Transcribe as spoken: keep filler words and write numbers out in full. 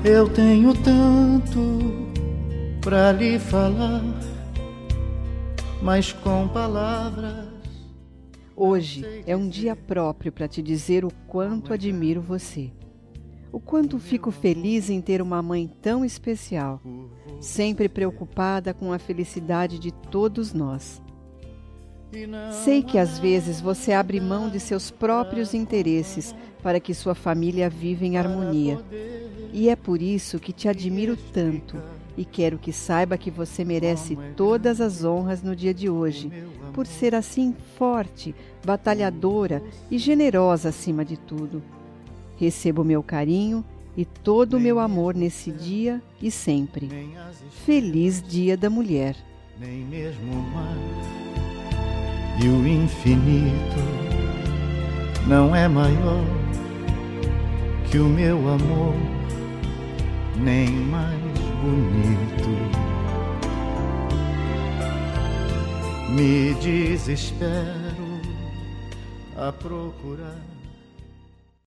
Eu tenho tanto pra lhe falar, mas com palavras. Hoje é um dia próprio para te dizer o quanto admiro você. O quanto fico feliz em ter uma mãe tão especial, sempre preocupada com a felicidade de todos nós. Sei que às vezes você abre mão de seus próprios interesses para que sua família viva em harmonia. E é por isso que te admiro tanto e quero que saiba que você merece todas as honras no dia de hoje, por ser assim forte, batalhadora e generosa acima de tudo. Receba o meu carinho e todo o meu amor nesse dia e sempre. Feliz Dia da Mulher. Nem mesmo o mar e o infinito não é maior que o meu amor, nem mais bonito. Me desespero a procurar